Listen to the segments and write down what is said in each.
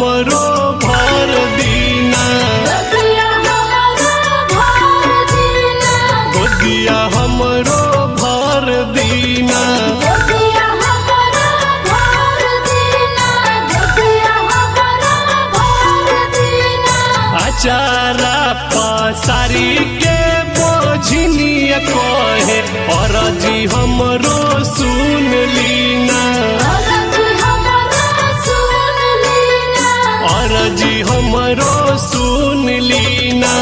हमरो भर दीना, गोदिया हमरो भर दीना। अचारा पसारी के बोझनिया कहे अरजी हमरो सुन लीना, अरजी हमरो सुन लीना।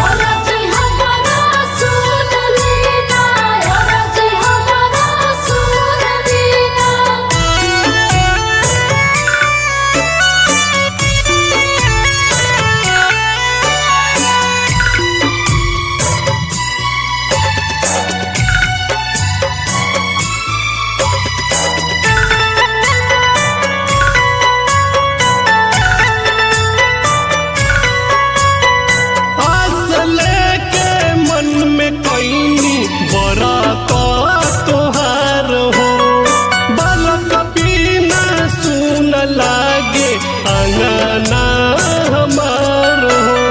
लागे अंगना हमार हो,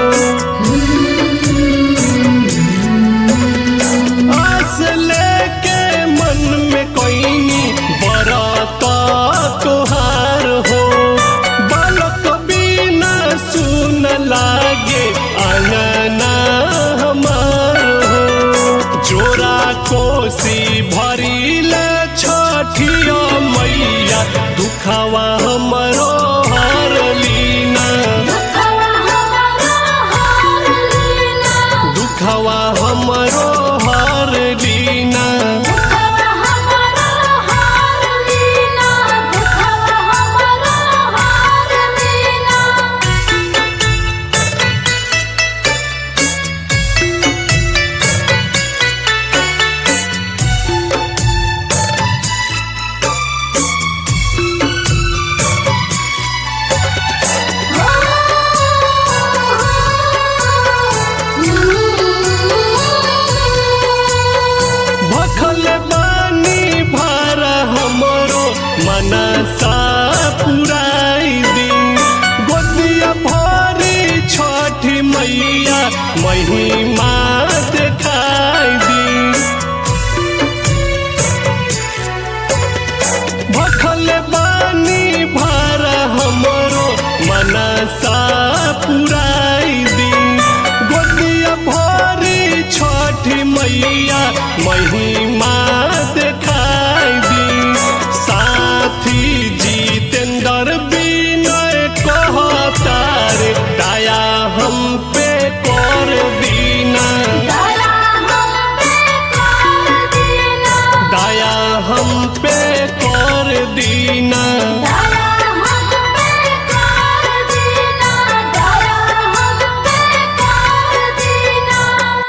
आस लेके मन में कोई बरत तोहार हो। बालक बिना सुन लागे अंगना हमार हो। जोरा कोसी भरिल छठिया मैया दुखवा हमरो